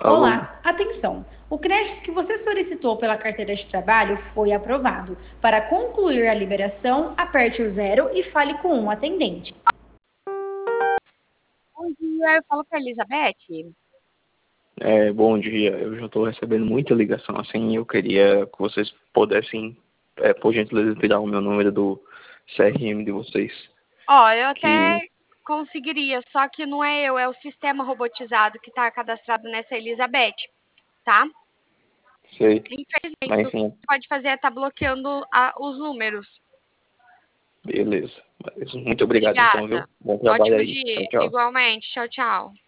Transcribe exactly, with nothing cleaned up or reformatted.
Alô? Olá, atenção! O crédito que você solicitou pela carteira de trabalho foi aprovado. Para concluir a liberação, aperte o zero e fale com um atendente. Bom dia, eu falo com a Elizabeth. É, bom dia. Eu já estou recebendo muita ligação assim. Eu queria que vocês pudessem, é, por gentileza, tirar o meu número do C R M de vocês. Ó, eu Que até conseguiria, só que não é eu, é o sistema robotizado que está cadastrado nessa Elizabeth, tá? sei. Infelizmente, Mas o que enfim, você pode fazer é estar bloqueando a- os números. beleza. Mas muito obrigado então, viu? Obrigada. Bom trabalho Ótimo aí. dia. Tchau, tchau. Igualmente. Tchau, tchau.